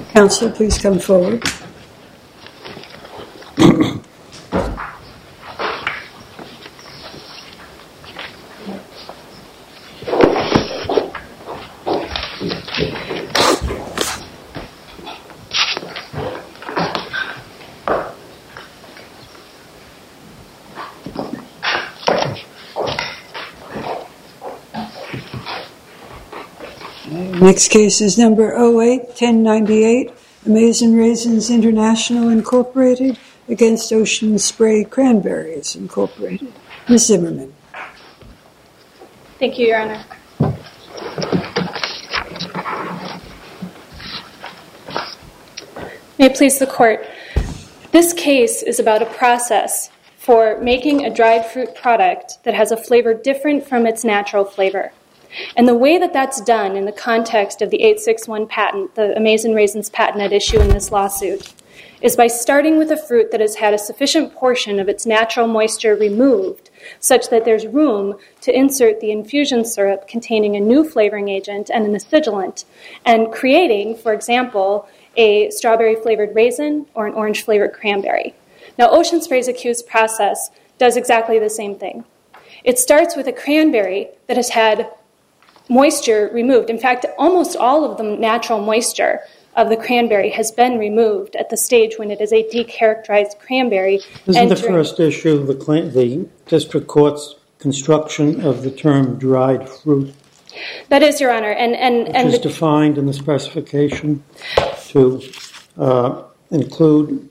Counsel, please come forward. Next case is number 08-1098, Amazin' Raisins International Incorporated against Ocean Spray Cranberries Incorporated. Ms. Zimmerman. Thank you, Your Honor. May it please the Court. This case is about a process for making a dried fruit product that has a flavor different from its natural flavor. And the way that that's done in the context of the 861 patent, the Amazin' Raisins patent at issue in this lawsuit, is by starting with a fruit that has had a sufficient portion of its natural moisture removed such that there's room to insert the infusion syrup containing a new flavoring agent and an acidulant, and creating, for example, a strawberry-flavored raisin or an orange-flavored cranberry. Now, Ocean Spray's accused process does exactly the same thing. It starts with a cranberry that has had moisture removed. In fact, almost all of the natural moisture of the cranberry has been removed at the stage when it is a decharacterized cranberry. Isn't the first issue the district court's construction of the term dried fruit? That is, Your Honor. Which is defined in the specification to include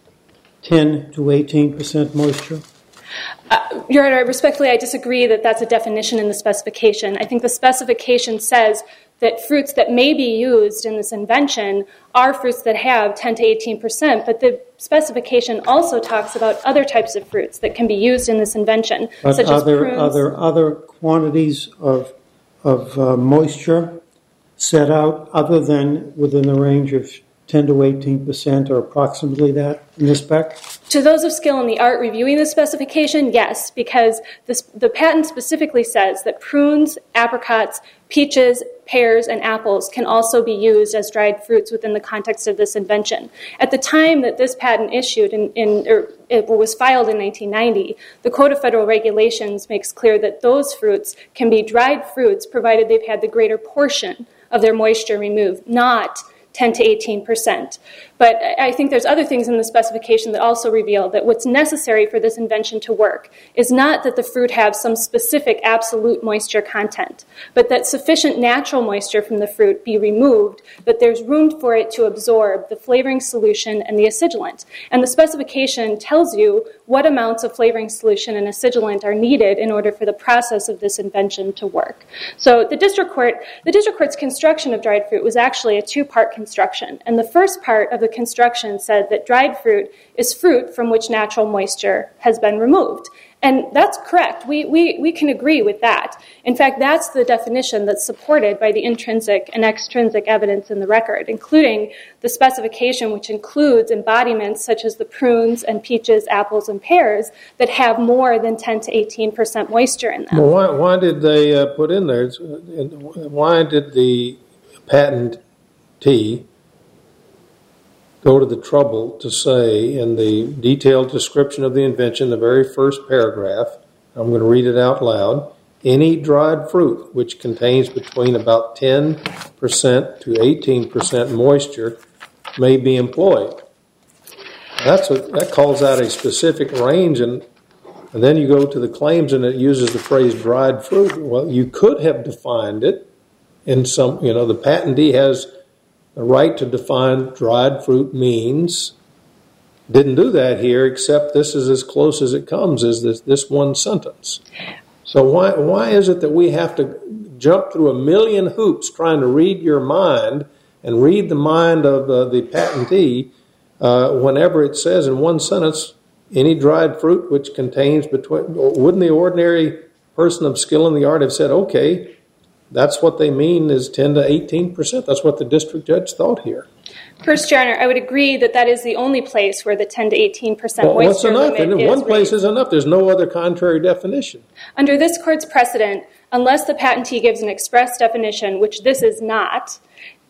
10 to 18% moisture? Your Honor, respectfully, I disagree that that's a definition in the specification. I think the specification says that fruits that may be used in this invention are fruits that have 10 to 18%, but the specification also talks about other types of fruits that can be used in this invention, such as prunes. Are there other quantities of moisture set out other than within the range of 10 to 18% or approximately that in the spec? To those of skill in the art reviewing the specification, yes, because the patent specifically says that prunes, apricots, peaches, pears, and apples can also be used as dried fruits within the context of this invention. At the time that this patent issued, it was filed in 1990, the Code of Federal Regulations makes clear that those fruits can be dried fruits provided they've had the greater portion of their moisture removed, not 10 to 18%. But I think there's other things in the specification that also reveal that what's necessary for this invention to work is not that the fruit have some specific absolute moisture content, but that sufficient natural moisture from the fruit be removed, that there's room for it to absorb the flavoring solution and the acidulant. And the specification tells you what amounts of flavoring solution and acidulant are needed in order for the process of this invention to work. So the district court's construction of dried fruit was actually a two-part construction. And the first part of the construction said that dried fruit is fruit from which natural moisture has been removed. And that's correct. We can agree with that. In fact, that's the definition that's supported by the intrinsic and extrinsic evidence in the record, including the specification, which includes embodiments such as the prunes and peaches, apples, and pears that have more than 10 to 18% moisture in them. Well, why did they put in there? Why did the patentee go to the trouble to say in the detailed description of the invention, the very first paragraph, I'm going to read it out loud, any dried fruit which contains between about 10% to 18% moisture may be employed. That calls out a specific range, and then you go to the claims and it uses the phrase dried fruit. Well, you could have defined it in some, the patentee has the right to define dried fruit means. Didn't do that here, except this is as close as it comes, is this one sentence. So why is it that we have to jump through a million hoops trying to read your mind and read the mind of the patentee whenever it says in one sentence, any dried fruit which contains wouldn't the ordinary person of skill in the art have said, okay, that's what they mean is 10 to 18%. That's what the district judge thought here. First, Your Honor, I would agree that that is the only place where the 10 to 18% moisture limit is. One place is enough. There's no other contrary definition. Under this court's precedent, unless the patentee gives an express definition, which this is not,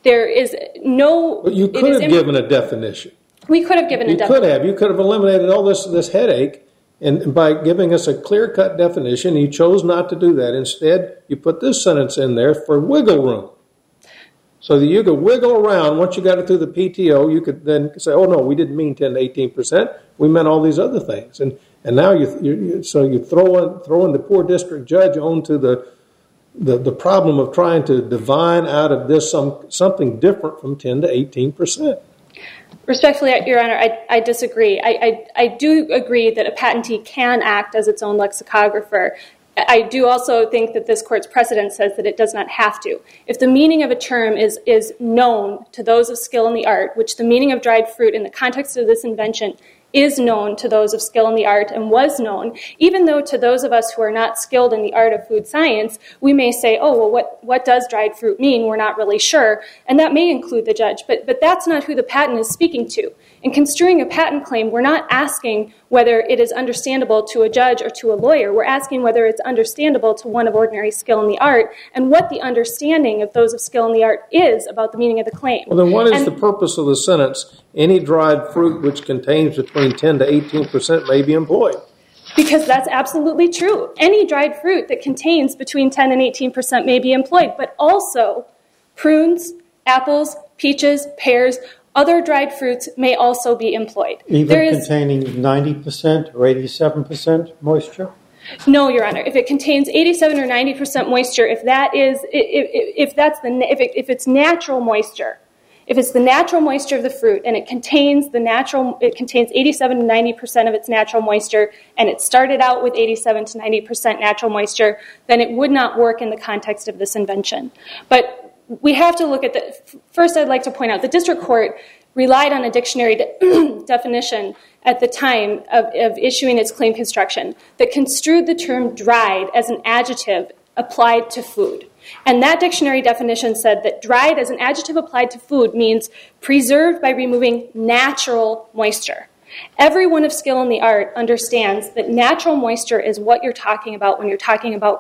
There is no... But you could have given a definition. We could have given a definition. You could have eliminated all this headache, and by giving us a clear-cut definition, you chose not to do that. Instead, you put this sentence in there for wiggle room. So that you could wiggle around. Once you got it through the PTO, you could then say, oh, no, we didn't mean 10 to 18%. We meant all these other things. And now you throwing the poor district judge onto the problem of trying to divine out of this something different from 10 to 18%. Respectfully, Your Honor, I disagree. I do agree that a patentee can act as its own lexicographer. I do also think that this court's precedent says that it does not have to. If the meaning of a term is known to those of skill in the art, which the meaning of dried fruit in the context of this invention is known to those of skill in the art and was known, even though to those of us who are not skilled in the art of food science, we may say, oh, well, what does dried fruit mean? We're not really sure. And that may include the judge, but that's not who the patent is speaking to. In construing a patent claim, we're not asking whether it is understandable to a judge or to a lawyer. We're asking whether it's understandable to one of ordinary skill in the art and what the understanding of those of skill in the art is about the meaning of the claim. Well, then what is the purpose of the sentence, any dried fruit which contains between 10 to 18% may be employed? Because that's absolutely true. Any dried fruit that contains between 10 and 18% may be employed, but also prunes, apples, peaches, pears, other dried fruits may also be employed. Even containing 90% or 87% moisture? No, Your Honor. If it contains 87 or 90% moisture, if it's natural moisture, if it's the natural moisture of the fruit and it contains 87 to 90% of its natural moisture, and it started out with 87 to 90% natural moisture, then it would not work in the context of this invention. But we have to look at first I'd like to point out the district court relied on a dictionary definition at the time of issuing its claim construction that construed the term dried as an adjective applied to food. And that dictionary definition said that dried as an adjective applied to food means preserved by removing natural moisture. Everyone of skill in the art understands that natural moisture is what you're talking about when you're talking about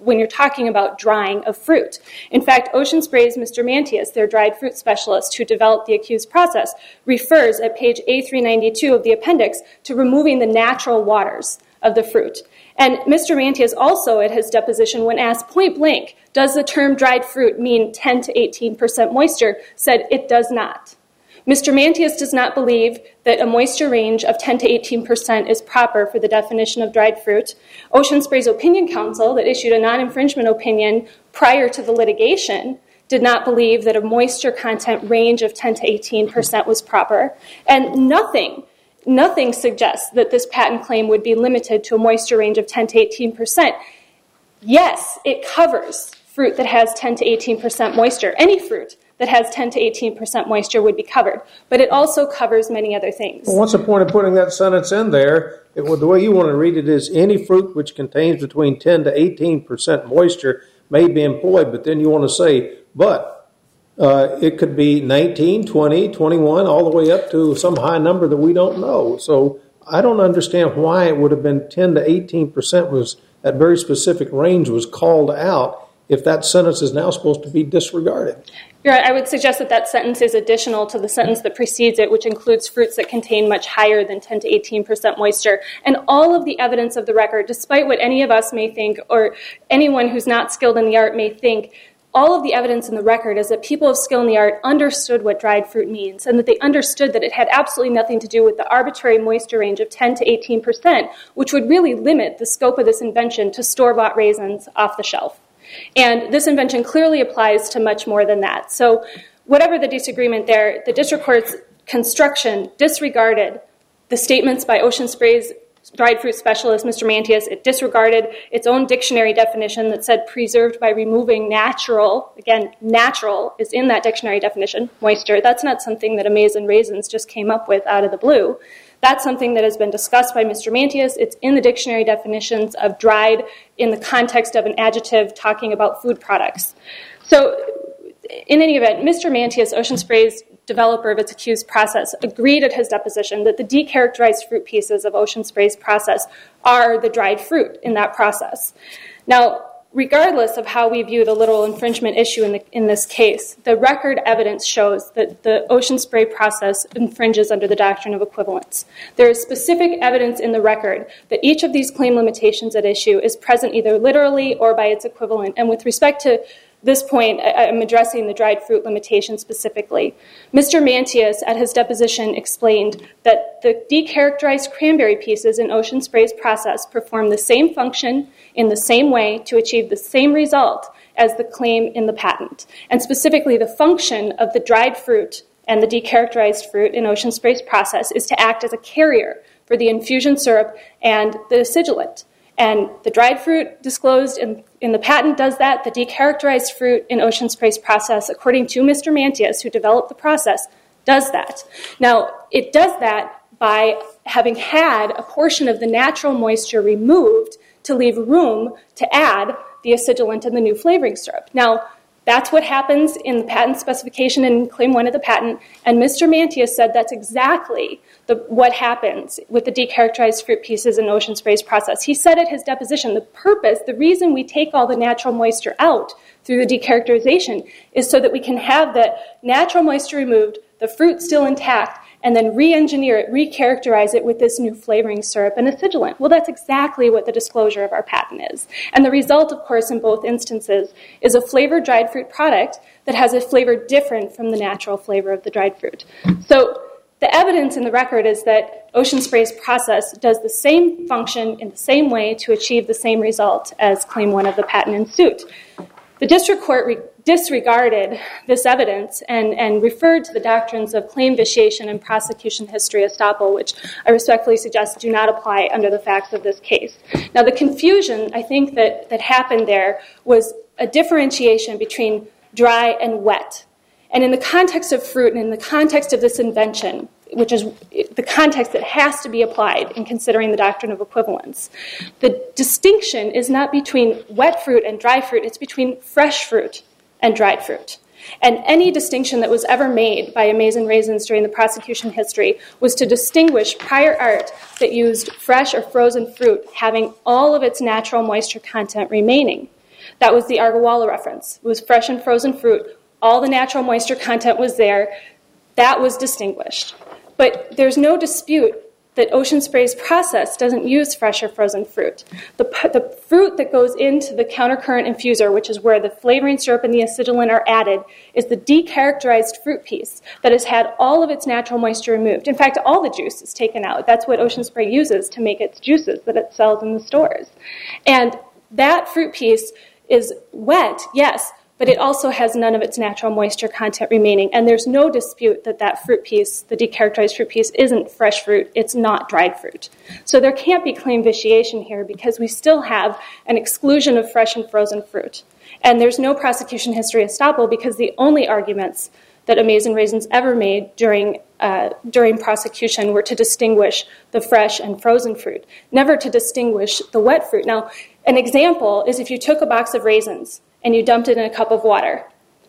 drying of fruit. In fact, Ocean Spray's Mr. Mantius, their dried fruit specialist who developed the accused process, refers at page A392 of the appendix to removing the natural waters of the fruit. And Mr. Mantius also, at his deposition, when asked point blank, does the term dried fruit mean 10 to 18% moisture, said it does not. Mr. Mantius does not believe that a moisture range of 10 to 18% is proper for the definition of dried fruit. Ocean Spray's opinion counsel that issued a non-infringement opinion prior to the litigation did not believe that a moisture content range of 10 to 18% was proper. And nothing suggests that this patent claim would be limited to a moisture range of 10 to 18%. Yes, it covers fruit that has 10 to 18% moisture. Any fruit that has 10 to 18% moisture would be covered. But it also covers many other things. Well, what's the point of putting that sentence in there? The way you want to read it is any fruit which contains between 10 to 18% moisture may be employed. But then you want to say, but it could be 19, 20, 21, all the way up to some high number that we don't know. So I don't understand why it would have been 10 to 18% was that very specific range was called out if that sentence is now supposed to be disregarded. You're right. I would suggest that sentence is additional to the sentence that precedes it, which includes fruits that contain much higher than 10 to 18% moisture. And all of the evidence of the record, despite what any of us may think or anyone who's not skilled in the art may think, all of the evidence in the record is that people of skill in the art understood what dried fruit means and that they understood that it had absolutely nothing to do with the arbitrary moisture range of 10 to 18%, which would really limit the scope of this invention to store-bought raisins off the shelf. And this invention clearly applies to much more than that. So whatever the disagreement there, the district court's construction disregarded the statements by Ocean Spray's dried fruit specialist, Mr. Mantius. It disregarded its own dictionary definition that said preserved by removing natural. Again, natural is in that dictionary definition, moisture. That's not something that Amaze and Raisins just came up with out of the blue. That's something that has been discussed by Mr. Mantius. It's in the dictionary definitions of dried in the context of an adjective talking about food products. So in any event, Mr. Mantius, Ocean Spray's developer of its accused process, agreed at his deposition that the decharacterized fruit pieces of Ocean Spray's process are the dried fruit in that process. Now, regardless of how we view the literal infringement issue in this case, the record evidence shows that the ocean spray process infringes under the doctrine of equivalence. There is specific evidence in the record that each of these claim limitations at issue is present either literally or by its equivalent. And with respect to this point, I'm addressing the dried fruit limitation specifically. Mr. Mantius, at his deposition, explained that the decharacterized cranberry pieces in Ocean Spray's process perform the same function in the same way to achieve the same result as the claim in the patent. And specifically, the function of the dried fruit and the decharacterized fruit in Ocean Spray's process is to act as a carrier for the infusion syrup and the acidulant. And the dried fruit disclosed in the patent does that. The decharacterized fruit in Ocean Spray's process, according to Mr. Mantius, who developed the process, does that. Now, it does that by having had a portion of the natural moisture removed to leave room to add the acidulant and the new flavoring syrup. Now, that's what happens in the patent specification in Claim 1 of the patent, and Mr. Mantius said that's exactly what happens with the decharacterized fruit pieces in Ocean Spray's process. He said at his deposition, the reason we take all the natural moisture out through the decharacterization is so that we can have the natural moisture removed, the fruit still intact, and then re-engineer it, re-characterize it with this new flavoring syrup and acidulant. Well, that's exactly what the disclosure of our patent is. And the result, of course, in both instances is a flavored dried fruit product that has a flavor different from the natural flavor of the dried fruit. So the evidence in the record is that Ocean Spray's process does the same function in the same way to achieve the same result as Claim 1 of the patent in suit. The district court disregarded this evidence and referred to the doctrines of claim vitiation and prosecution history estoppel, which I respectfully suggest do not apply under the facts of this case. Now, the confusion, I think, that happened there was a differentiation between dry and wet. And in the context of fruit and in the context of this invention, which is the context that has to be applied in considering the doctrine of equivalence, the distinction is not between wet fruit and dry fruit, it's between fresh fruit and dried fruit. And any distinction that was ever made by Amazing Raisins during the prosecution history was to distinguish prior art that used fresh or frozen fruit having all of its natural moisture content remaining. That was the Argawalla reference. It was fresh and frozen fruit. All the natural moisture content was there. That was distinguished. But there's no dispute that Ocean Spray's process doesn't use fresh or frozen fruit. The fruit that goes into the countercurrent infuser, which is where the flavoring syrup and the acidulant are added, is the decharacterized fruit piece that has had all of its natural moisture removed. In fact, all the juice is taken out. That's what Ocean Spray uses to make its juices that it sells in the stores. And that fruit piece is wet, yes, but it also has none of its natural moisture content remaining. And there's no dispute that that fruit piece, the decharacterized fruit piece, isn't fresh fruit. It's not dried fruit. So there can't be claim vitiation here because we still have an exclusion of fresh and frozen fruit. And there's no prosecution history estoppel because the only arguments that Amazing Raisins ever made during prosecution were to distinguish the fresh and frozen fruit, never to distinguish the wet fruit. Now, an example is if you took a box of raisins and you dumped it in a cup of water.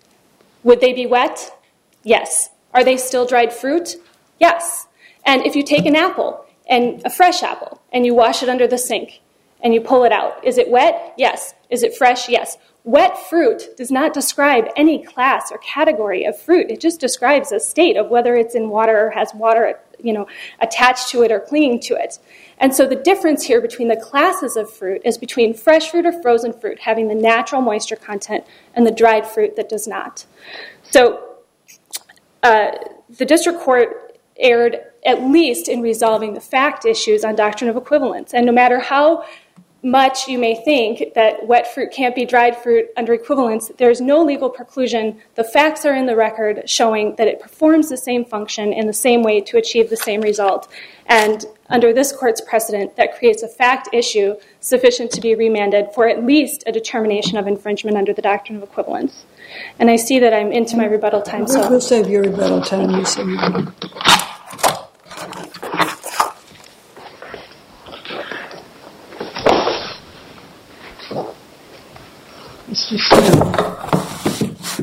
Would they be wet? Yes. Are they still dried fruit? Yes. And if you take an apple, and a fresh apple, and you wash it under the sink, and you pull it out, is it wet? Yes. Is it fresh? Yes. Wet fruit does not describe any class or category of fruit. It just describes a state of whether it's in water or has water, attached to it or clinging to it. And so the difference here between the classes of fruit is between fresh fruit or frozen fruit having the natural moisture content and the dried fruit that does not. So the district court erred at least in resolving the fact issues on doctrine of equivalence. And no matter how much you may think that wet fruit can't be dried fruit under equivalence, there's no legal preclusion. The facts are in the record showing that it performs the same function in the same way to achieve the same result. And under this court's precedent, that creates a fact issue sufficient to be remanded for at least a determination of infringement under the doctrine of equivalence. And I see that I'm into my rebuttal time. So we'll save your rebuttal time, Ms. Zimmerman. Mr. Snow.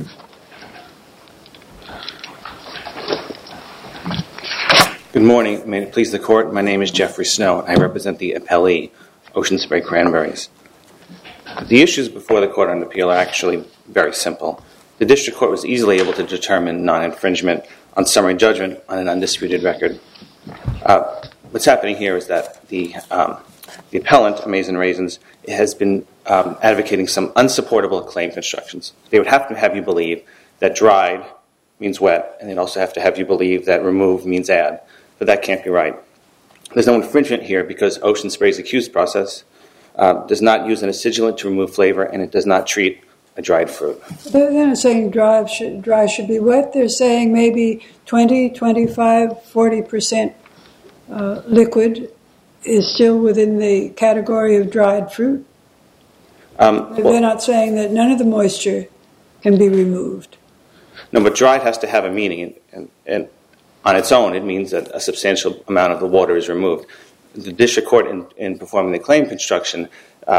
Good morning. May it please the court, my name is Jeffrey Snow. I represent the appellee, Ocean Spray Cranberries. The issues before the Court on Appeal are actually very simple. The District Court was easily able to determine non-infringement on summary judgment on an undisputed record. What's happening here is that the appellant, Amazing Raisins, has been advocating some unsupportable claim constructions. They would have to have you believe that dried means wet, and they'd also have to have you believe that remove means add. But that can't be right. There's no infringement here because Ocean Spray's accused process does not use an acidulant to remove flavor, and it does not treat a dried fruit. They're not saying dry should be wet. They're saying maybe 20, 25, 40% liquid is still within the category of dried fruit. They're not saying that none of the moisture can be removed. No, but dried has to have a meaning, and on its own, it means that a substantial amount of the water is removed. The District Court, in performing the claim construction,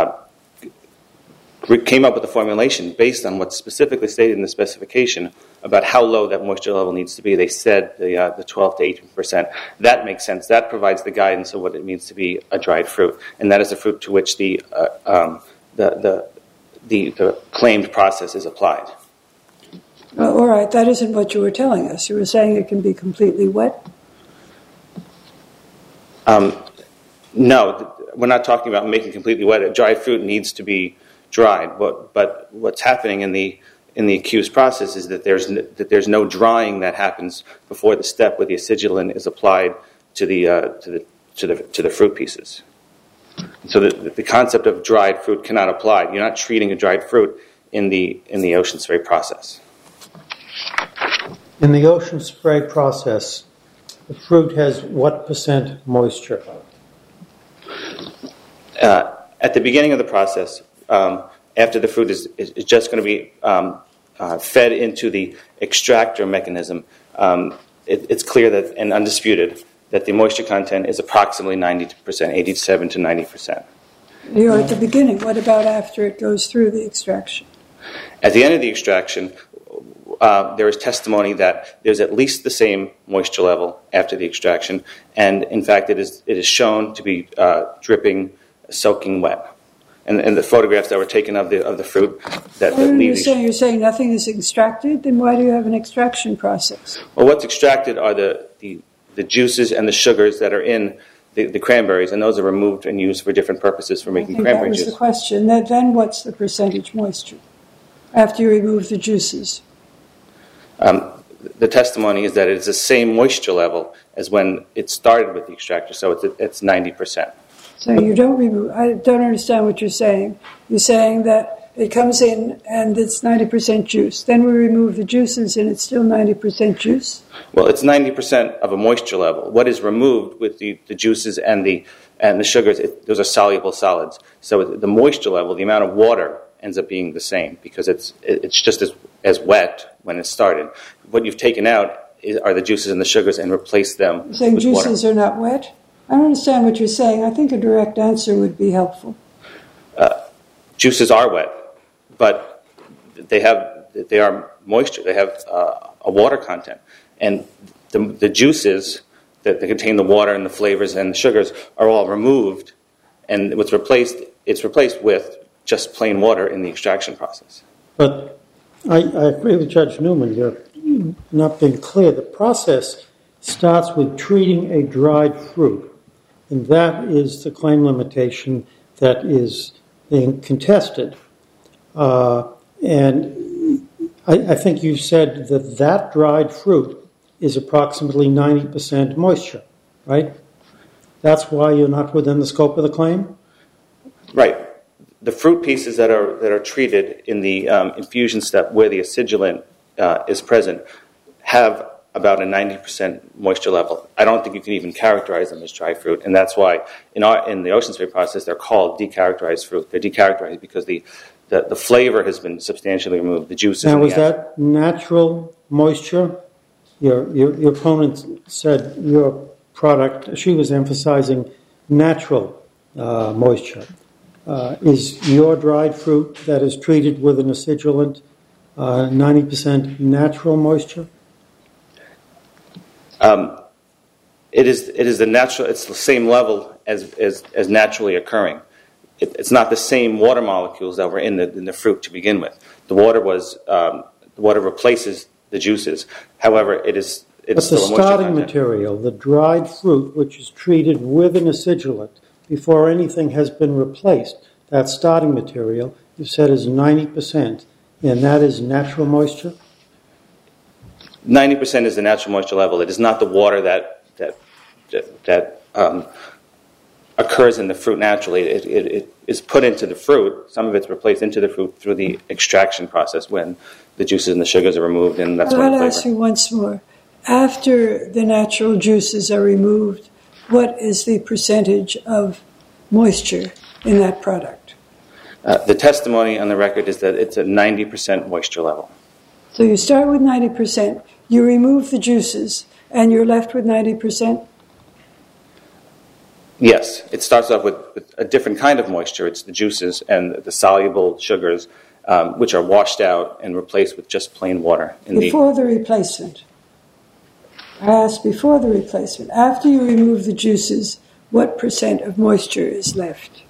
came up with a formulation based on what's specifically stated in the specification about how low that moisture level needs to be. They said the 12 to 18%. That makes sense. That provides the guidance of what it means to be a dried fruit, and that is the fruit to which the claimed process is applied. All right, that isn't what you were telling us. You were saying it can be completely wet? No, we're not talking about making completely wet. A dried fruit needs to be dried. But what's happening in the accused process is that there's no drying that happens before the step where the acidulant is applied to the fruit pieces. So the concept of dried fruit cannot apply. You're not treating a dried fruit in the Ocean Spray process. In the Ocean Spray process, the fruit has what percent moisture? At the beginning of the process, after the fruit is just going to be fed into the extractor mechanism, it's clear that, and undisputed, that the moisture content is approximately 90%, 87 to 90%. You're at the beginning. What about after it goes through the extraction? At the end of the extraction, there is testimony that there's at least the same moisture level after the extraction, and in fact, it is shown to be dripping, soaking wet. And the photographs that were taken of the fruit that leave. You're saying nothing is extracted? Then why do you have an extraction process? Well, what's extracted are the juices and the sugars that are in the cranberries, and those are removed and used for different purposes for making cranberry juice. That was the question. Then what's the percentage moisture after you remove the juices? The testimony is that it's the same moisture level as when it started with the extractor, so it's 90%. So you don't remove. I don't understand what you're saying. You're saying that it comes in and it's 90% juice. Then we remove the juices and it's still 90% juice? Well, it's 90% of a moisture level. What is removed with the juices and the sugars, those are soluble solids. So the moisture level, the amount of water, ends up being the same because it's just as wet when it started. What you've taken out are the juices and the sugars and replaced them with water. You're saying juices are not wet? I don't understand what you're saying. I think a direct answer would be helpful. Juices are wet, but they are moisture. They have a water content. And the juices that contain the water and the flavors and the sugars are all removed, and it's replaced with just plain water in the extraction process. But I agree with Judge Newman. You're not being clear. The process starts with treating a dried fruit, and that is the claim limitation that is being contested. And I think you said that dried fruit is approximately 90% moisture, right? That's why you're not within the scope of the claim? Right. The fruit pieces that are treated in the infusion step where the acidulant is present have about a 90% moisture level. I don't think you can even characterize them as dry fruit, and that's why in the Ocean Spray process they're called decharacterized fruit. They're decharacterized because the flavor has been substantially removed. The juices. Now, was that natural moisture? Your opponent said your product. She was emphasizing natural moisture. Is your dried fruit that is treated with an acidulant 90% natural moisture? It is the natural. It's the same level as naturally occurring. it's not the same water molecules that were in the fruit to begin with. The water replaces the juices. However, it's but still the a moisture starting content. material, the dried fruit, which is treated with an acidulant before anything has been replaced, that starting material, you said, is 90%, and that is natural moisture? 90% is the natural moisture level. It is not the water that occurs in the fruit naturally. It is put into the fruit. Some of it's replaced into the fruit through the extraction process when the juices and the sugars are removed, and that's when the I'll flavor. ask you once more. After the natural juices are removed, what is the percentage of moisture in that product? The testimony on the record is that it's a 90% moisture level. So you start with 90%, you remove the juices, and you're left with 90%? Yes, it starts off with a different kind of moisture. It's the juices and the soluble sugars, which are washed out and replaced with just plain water. Before the replacement. I asked before the replacement. After you remove the juices, what percent of moisture is left?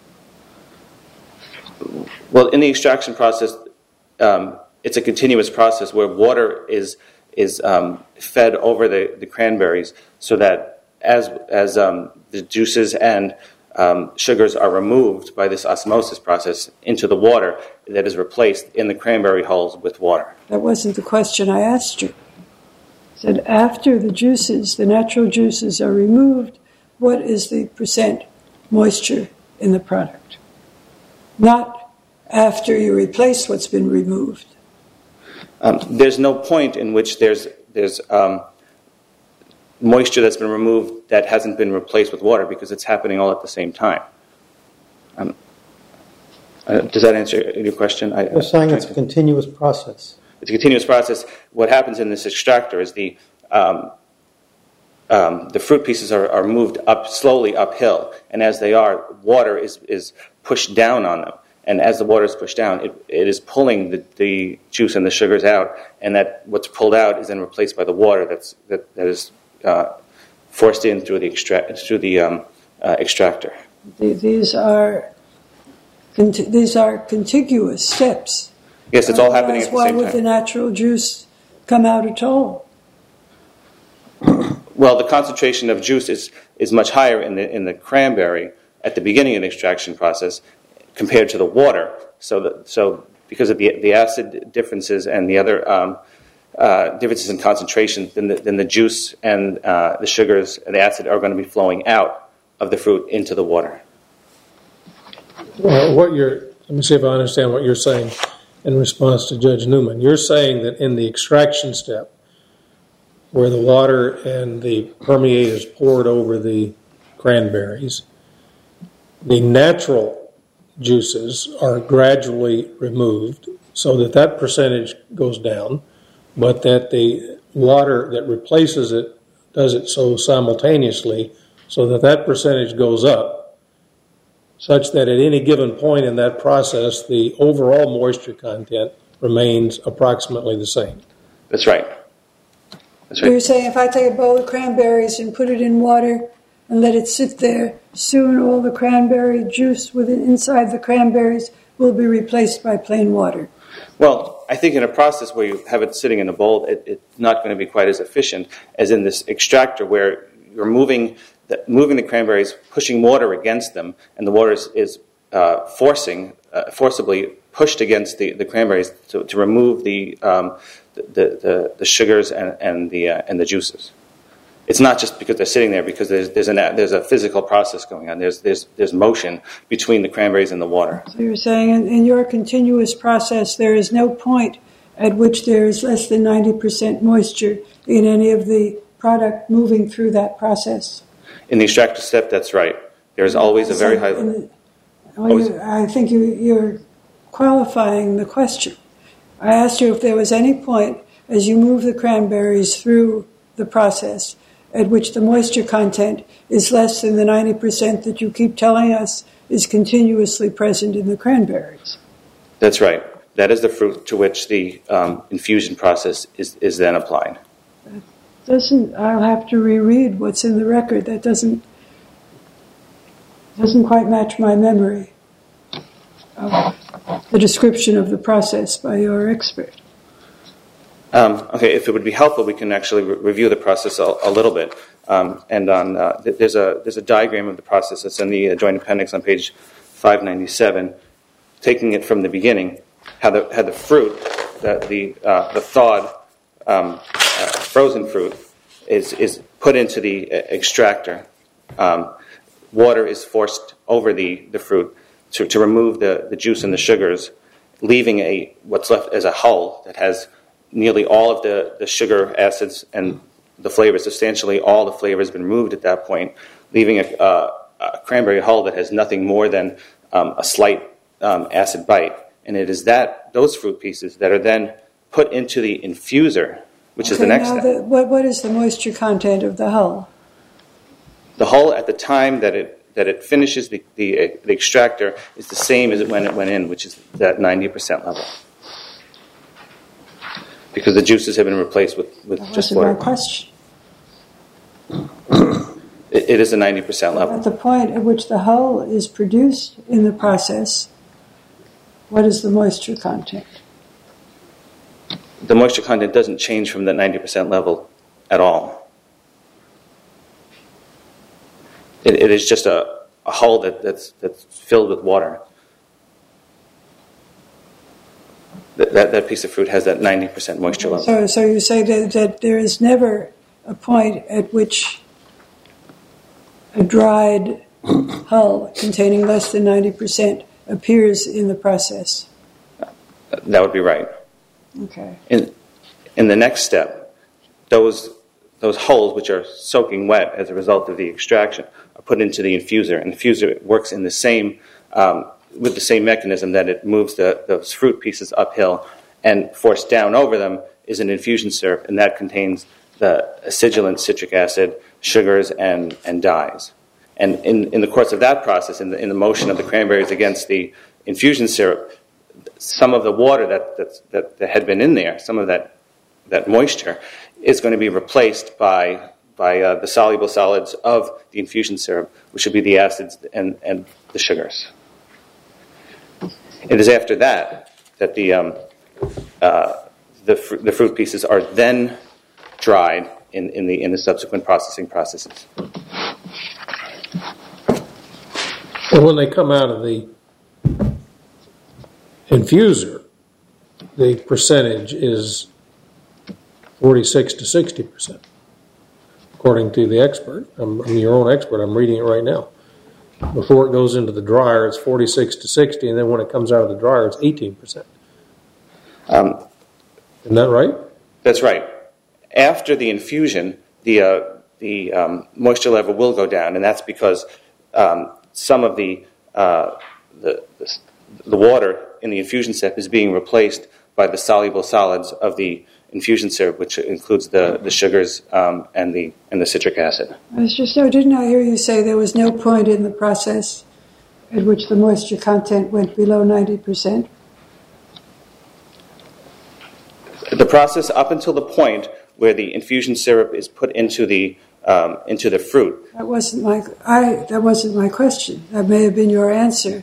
Well, in the extraction process, it's a continuous process where water is fed over the cranberries, so that as the juices and sugars are removed by this osmosis process into the water, that is replaced in the cranberry hulls with water. That wasn't the question I asked you. I said after the juices, the natural juices are removed, what is the percent moisture in the product? Not after you replace what's been removed. There's no point in which there's moisture that's been removed that hasn't been replaced with water, because it's happening all at the same time. Does that answer your question? You're saying it's a continuous process. It's a continuous process. What happens in this extractor is the fruit pieces are moved up slowly uphill, and as they are, water is pushed down on them. And as the water is pushed down, it is pulling the juice and the sugars out, and that what's pulled out is then replaced by the water that is forced in through the extractor. These are contiguous steps. Yes, it's all happening at the Why same would time. the natural juice come out at all? Well, the concentration of juice is much higher in the cranberry at the beginning of the extraction process compared to the water. So because of the acid differences and the other differences in concentration, then the juice and the sugars and the acid are going to be flowing out of the fruit into the water. Well, let me see if I understand what you're saying in response to Judge Newman. You're saying that in the extraction step, where the water and the permeate is poured over the cranberries, the natural juices are gradually removed so that percentage goes down, but that the water that replaces it does it so simultaneously so that percentage goes up, such that at any given point in that process, the overall moisture content remains approximately the same. That's right. That's right. You're saying if I take a bowl of cranberries and put it in water and let it sit there, soon all the cranberry juice inside the cranberries will be replaced by plain water. Well, I think in a process where you have it sitting in a bowl, it's not going to be quite as efficient as in this extractor, where you're moving the cranberries, pushing water against them, and the water is forcibly pushed against the cranberries to remove the sugars and the juices. It's not just because they're sitting there, because there's a physical process going on. There's motion between the cranberries and the water. So you're saying in your continuous process, there is no point at which there is less than 90% moisture in any of the product moving through that process? In the extractor step, that's right. There's always a very high level. I think you're qualifying the question. I asked you if there was any point as you move the cranberries through the process at which the moisture content is less than the 90% that you keep telling us is continuously present in the cranberries. That's right. That is the fruit to which the infusion process is then applied. I'll have to reread what's in the record. That doesn't quite match my memory. the description of the process by your expert. Okay, if it would be helpful, we can actually review the process a little bit. There's a diagram of the process that's in the joint appendix on page 597, taking it from the beginning, how the fruit, the thawed frozen fruit, is put into the extractor. Water is forced over the fruit to remove the juice and the sugars, leaving what's left as a hull that has nearly all of the sugar acids and the flavors. Substantially all the flavor has been removed at that point, leaving a cranberry hull that has nothing more than a slight acid bite. And it is those fruit pieces that are then put into the infuser, which is the next step. What is the moisture content of the hull? The hull at the time that it finishes the extractor is the same as when it went in, which is that 90% level. Because the juices have been replaced with just water. That wasn't my question. It is a 90% level. At the point at which the hull is produced in the process, what is the moisture content? The moisture content doesn't change from that 90% level at all. It is just a hull that's filled with water. That piece of fruit has that 90% moisture level. So you say that there is never a point at which a dried hull containing less than 90% appears in the process? That would be right. Okay. In the next step, those hulls, which are soaking wet as a result of the extraction, are put into the infuser. And the infuser works in the same with the same mechanism that it moves those fruit pieces uphill, and forced down over them is an infusion syrup, and that contains the acidulant citric acid, sugars, and dyes. And in the course of that process, in the motion of the cranberries against the infusion syrup, some of the water that had been in there, some of that moisture, is going to be replaced by the soluble solids of the infusion syrup, which would be the acids and the sugars. It is after that the fruit pieces are then dried in the subsequent processing processes. And when they come out of the infuser, the percentage is 46 to 60%, according to the expert. I'm your own expert. I'm reading it right now. Before it goes into the dryer, it's 46 to 60, and then when it comes out of the dryer, it's 18%. Isn't that right? That's right. After the infusion, the moisture level will go down, and that's because some of the water in the infusion step is being replaced by the soluble solids of the infusion syrup, which includes the sugars and the citric acid. Mr. Snow, didn't I hear you say there was no point in the process at which the moisture content went below 90%? The process up until the point where the infusion syrup is put into the fruit. That wasn't my question. That may have been your answer.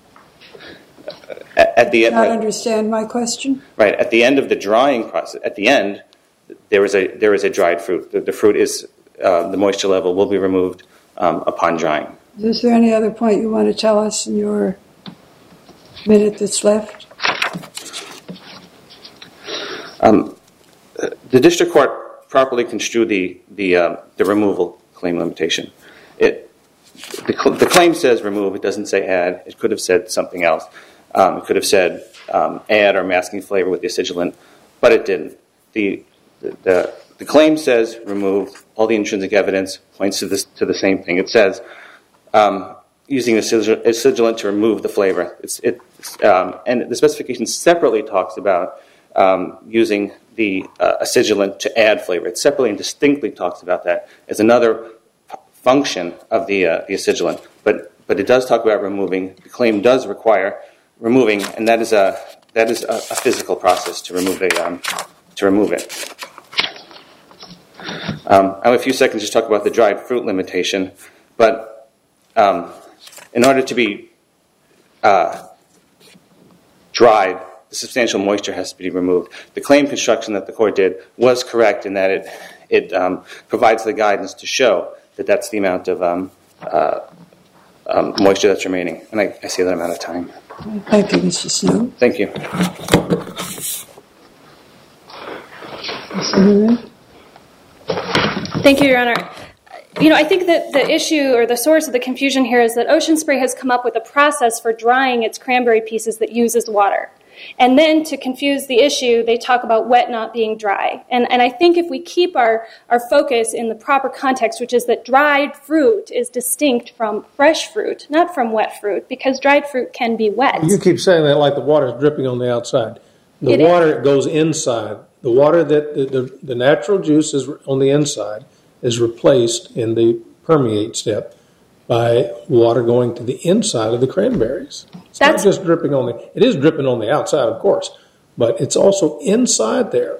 At the end, not understand my question? Right. At the end of the drying process, at the end, there is a dried fruit. The fruit is the moisture level will be removed upon drying. Is there any other point you want to tell us in your minute that's left? The district court properly construed the removal claim limitation. The claim says remove. It doesn't say add. It could have said something else. It could have said add or masking flavor with the acidulant, but it didn't. The claim says remove. All the intrinsic evidence points to the same thing. It says using acidulant to remove the flavor. And the specification separately talks about using the acidulant to add flavor. It separately and distinctly talks about that as another function of the acidulant. But it does talk about removing. The claim does require removing, and that is a physical process to remove it. I have a few seconds to talk about the dried fruit limitation, but in order to be dried, the substantial moisture has to be removed. The claim construction that the court did was correct in that it provides the guidance to show that that's the amount of moisture that's remaining. And I see that I'm out of time. Thank you, Mr. Snow. Thank you. Thank you, Your Honor. I think that the issue or the source of the confusion here is that Ocean Spray has come up with a process for drying its cranberry pieces that uses water. And then to confuse the issue, they talk about wet not being dry. And I think if we keep our focus in the proper context, which is that dried fruit is distinct from fresh fruit, not from wet fruit, because dried fruit can be wet. You keep saying that like the water is dripping on the outside. The water goes inside. The water that the natural juice is on the inside is replaced in the permeate step by water going to the inside of the cranberries. It's not just dripping on it is dripping on the outside, of course, but it's also inside there.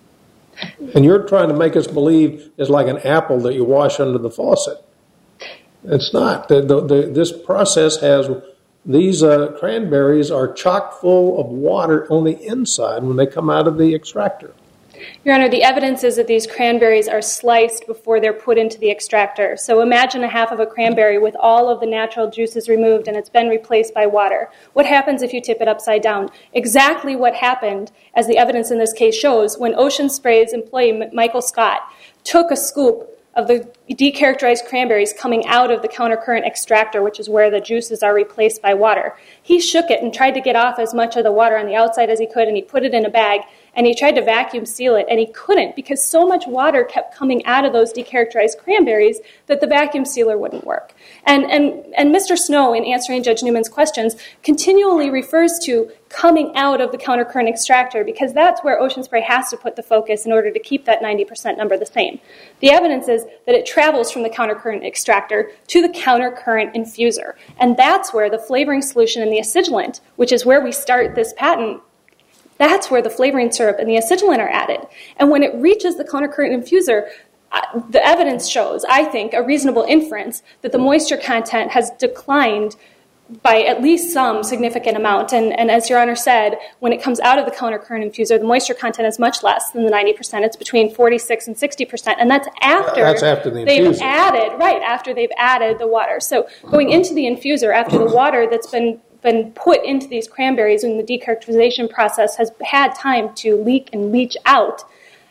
And you're trying to make us believe it's like an apple that you wash under the faucet. It's not. This process has, these cranberries are chock full of water on the inside when they come out of the extractor. Your Honor, the evidence is that these cranberries are sliced before they're put into the extractor. So imagine a half of a cranberry with all of the natural juices removed and it's been replaced by water. What happens if you tip it upside down? Exactly what happened, as the evidence in this case shows, when Ocean Spray's employee, Michael Scott, took a scoop of the decharacterized cranberries coming out of the countercurrent extractor, which is where the juices are replaced by water. He shook it and tried to get off as much of the water on the outside as he could, and he put it in a bag, and he tried to vacuum seal it, and he couldn't because so much water kept coming out of those decharacterized cranberries that the vacuum sealer wouldn't work. And Mr. Snow, in answering Judge Newman's questions, continually refers to coming out of the countercurrent extractor because that's where Ocean Spray has to put the focus in order to keep that 90% number the same. The evidence is that it travels from the countercurrent extractor to the countercurrent infuser, and that's where the flavoring solution and the acidulant, which is where we start this patent, that's where the flavoring syrup and the acidulant are added. And when it reaches the countercurrent infuser, the evidence shows, I think, a reasonable inference that the moisture content has declined by at least some significant amount. And as Your Honor said, when it comes out of the countercurrent infuser, the moisture content is much less than the 90%. It's between 46 and 60%. And that's after the they've infuser. after they've added the water. So going into the infuser after the water that's been put into these cranberries when the decharacterization process has had time to leak and leach out,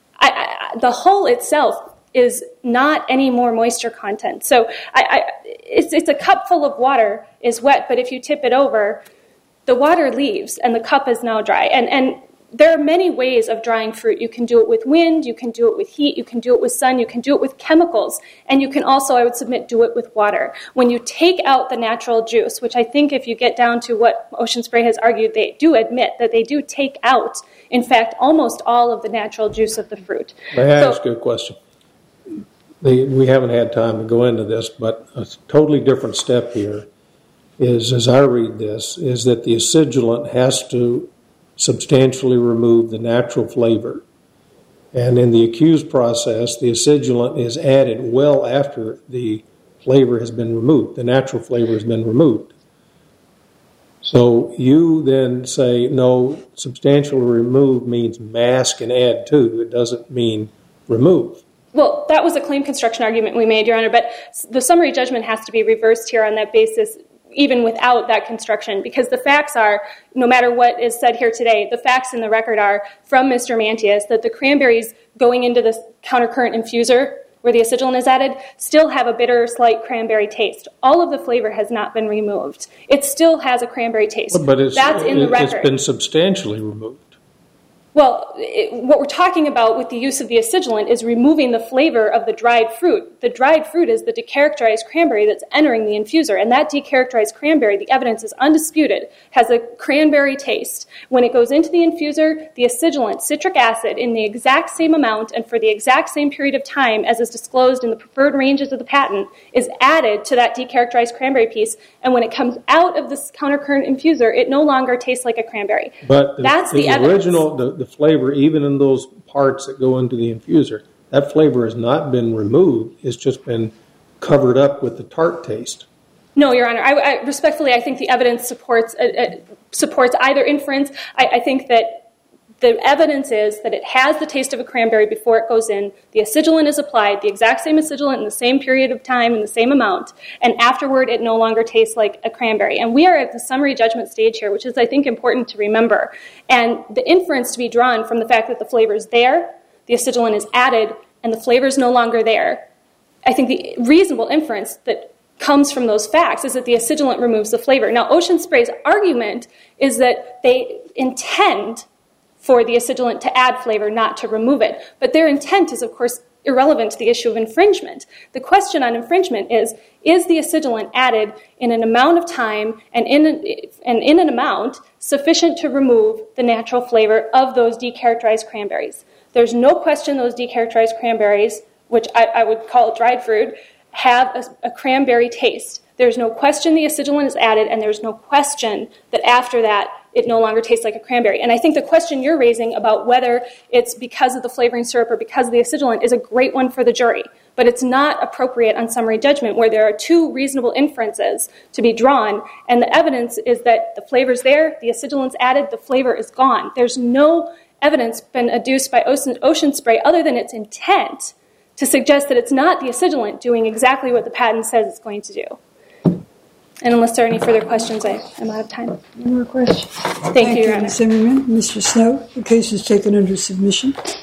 the hull itself is not any more moisture content. So it's a cup full of water is wet, but if you tip it over, the water leaves and the cup is now dry. And there are many ways of drying fruit. You can do it with wind, you can do it with heat, you can do it with sun, you can do it with chemicals, and you can also, I would submit, do it with water. When you take out the natural juice, which I think if you get down to what Ocean Spray has argued, they do admit that they do take out, in fact, almost all of the natural juice of the fruit. May I ask you a question? We haven't had time to go into this, but a totally different step here is, as I read this, is that the acidulant has to substantially remove the natural flavor. And in the accused process, the acidulant is added well after the flavor has been removed. The natural flavor has been removed. So you then say, no, substantially remove means mask and add to. It doesn't mean remove. Well, that was a claim construction argument we made, Your Honor, but the summary judgment has to be reversed here on that basis, even without that construction, because the facts are, no matter what is said here today, the facts in the record are from Mr. Mantius that the cranberries going into the countercurrent infuser, where the acidulant is added, still have a bitter, slight cranberry taste. All of the flavor has not been removed. It still has a cranberry taste. But that's in the record. It's been substantially removed. Well, what we're talking about with the use of the acidulant is removing the flavor of the dried fruit. The dried fruit is the decharacterized cranberry that's entering the infuser, and that decharacterized cranberry, the evidence is undisputed, has a cranberry taste. When it goes into the infuser, the acidulant, citric acid, in the exact same amount and for the exact same period of time as is disclosed in the preferred ranges of the patent, is added to that decharacterized cranberry piece, and when it comes out of this countercurrent infuser, it no longer tastes like a cranberry. But that's the evidence. Original, the flavor, even in those parts that go into the infuser, that flavor has not been removed. It's just been covered up with the tart taste. No, Your Honor. Respectfully, I think the evidence supports either inference. I think that the evidence is that it has the taste of a cranberry before it goes in. The acidulant is applied, the exact same acidulant in the same period of time in the same amount, and afterward it no longer tastes like a cranberry. And we are at the summary judgment stage here, which is, I think, important to remember. And the inference to be drawn from the fact that the flavor is there, the acidulant is added, and the flavor is no longer there, I think the reasonable inference that comes from those facts is that the acidulant removes the flavor. Now, Ocean Spray's argument is that they intend for the acidulant to add flavor, not to remove it. But their intent is, of course, irrelevant to the issue of infringement. The question on infringement is the acidulant added in an amount of time and in an amount sufficient to remove the natural flavor of those decharacterized cranberries? There's no question those decharacterized cranberries, which I would call dried fruit, have a cranberry taste. There's no question the acidulant is added, and there's no question that after that it no longer tastes like a cranberry. And I think the question you're raising about whether it's because of the flavoring syrup or because of the acidulant is a great one for the jury. But it's not appropriate on summary judgment where there are two reasonable inferences to be drawn, and the evidence is that the flavor's there, the acidulant's added, the flavor is gone. There's no evidence been adduced by Ocean Spray other than its intent to suggest that it's not the acidulant doing exactly what the patent says it's going to do. And unless there are any further questions, I'm out of time. No more questions. Thank you, Your Honor. Ms. Zimmerman. Mr. Snow, the case is taken under submission.